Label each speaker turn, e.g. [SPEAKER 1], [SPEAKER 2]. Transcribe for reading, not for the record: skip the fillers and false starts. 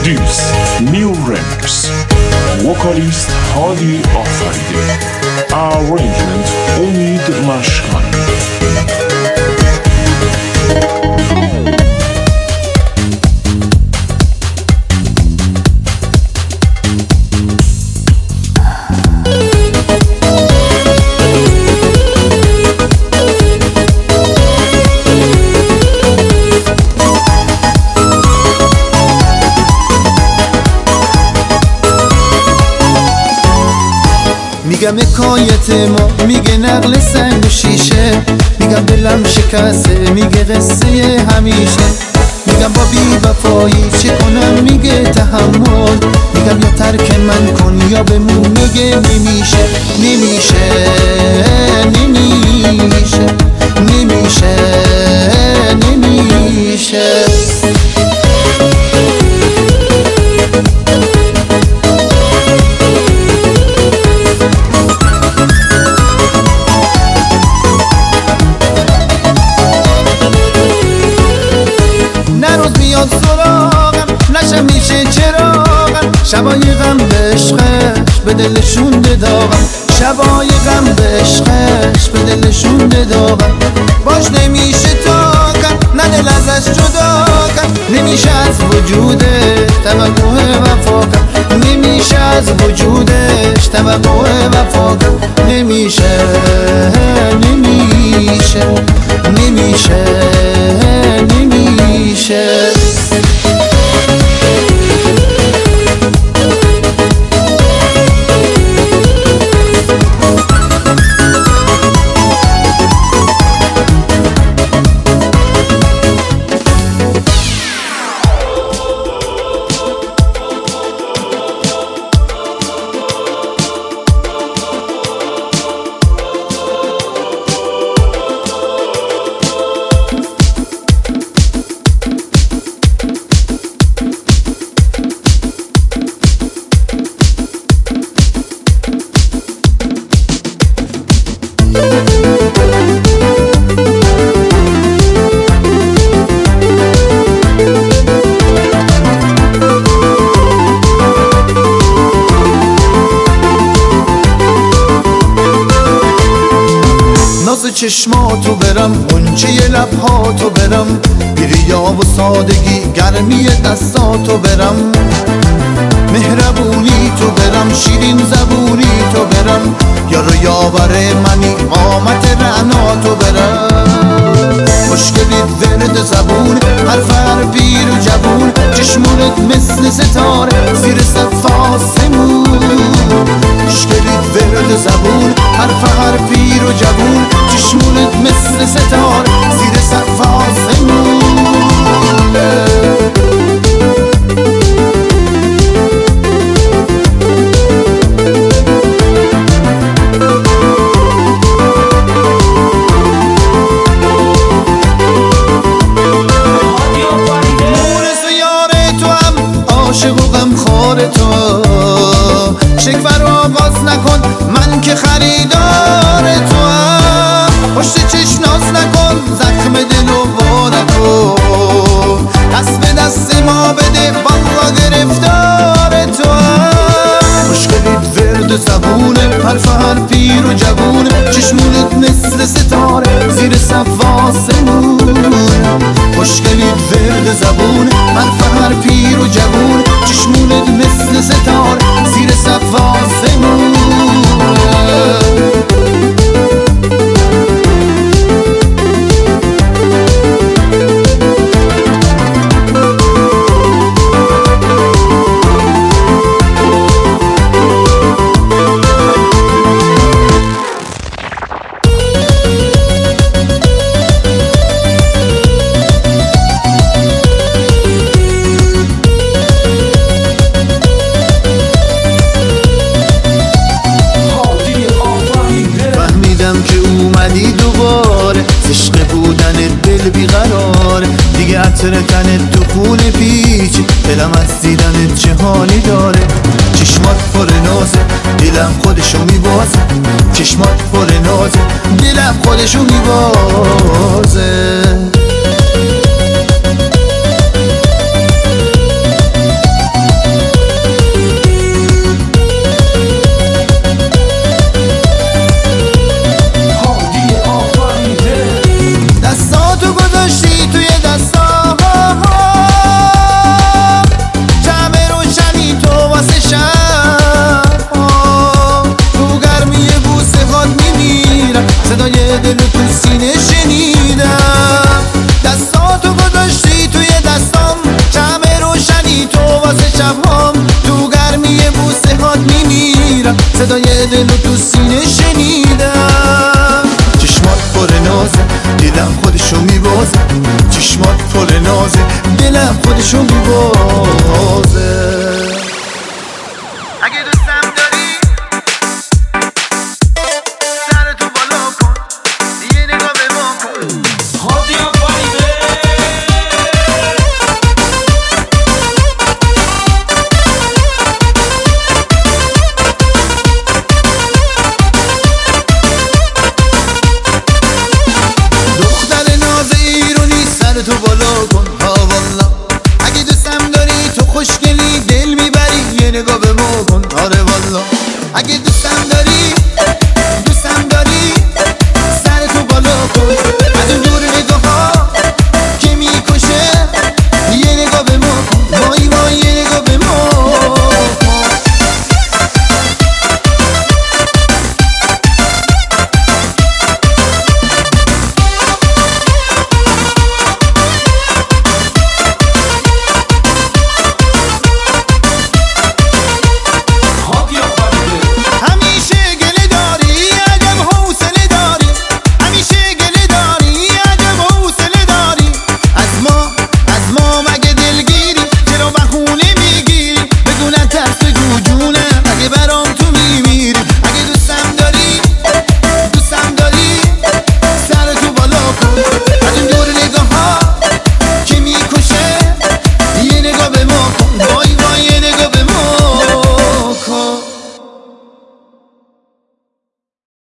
[SPEAKER 1] This new remix. Vocalist Hadi Afaridi. Arrangement Umid Mashkani.
[SPEAKER 2] میگم حکایت ما، میگه نقل سنگ و شیشه، میگم دلم شکسته، میگه قصه همیشه، میگم با بی وفایی چه کنم، میگه تحمل، میگم یا ترک من کن یا بمون، میگه نمیشه نمیشه نمیشه نمیشه نمیشه. نشم میشه چراغم، شبای غم به عشقش به دلشون داغم، شبای غم به عشقش به دلشون داغم، باش نمیشه تاکم، نه دل ازش جدا کم، نمیشه از وجودش توقع وفا کم، نمیشه از وجودش توقع وفا کم، نمیشه نمیشه نمیشه نمیشه. چشماتو برم، غنچه لبهاتو برم، بیریا و سادگی گرمی دستاتو برم، مهربونی تو برم، شیرین زبونی تو برم، یارو یاور منی قامت رعناتو برم، مشکلیت ورد زبون، هر پیر و جوون، چشمونت مثل ستاره زیر سقف آسمون، مشکلیت ورد زبون، هر پیر و جوون، چشمونت مثل ستاره زیر سقف آسمون. شکوه رو آغاز نکن، من که خریدار تو هم، پشت چشم ناز نکن، زخم دل و وا نکن، دست به دست ما بده، والله گرفتار تو هم، مشکلیت ورد زبونه، هر پیر و جوونه، چشمونت مثل ستاره زیر سقف آسمون، مشکلیت ورد زبونه، هر پیر و جوونه، چشمونت مثل ستاره زیر سقف آسمون. عطر تنت تو خونه پیچ، دلم از دیدنت چه حالی داره، چشمات پر نازه، دلم خودشو میبازه، چشمات پر نازه، دلم خودشو میبازه. نازه، چشمات پر نازه، دلم خودشو میبازه. اگه دوستم داری سرتو بالا کن، یه نگاه به ما کن.
[SPEAKER 3] هادی آفریده
[SPEAKER 2] دختر ناز ایرونی سرتو بالا کن، ها والا. اگه دوستم داری تو خوشگلی دل میبری، یه نگاه به ما کن، آره والا. اگه دوستم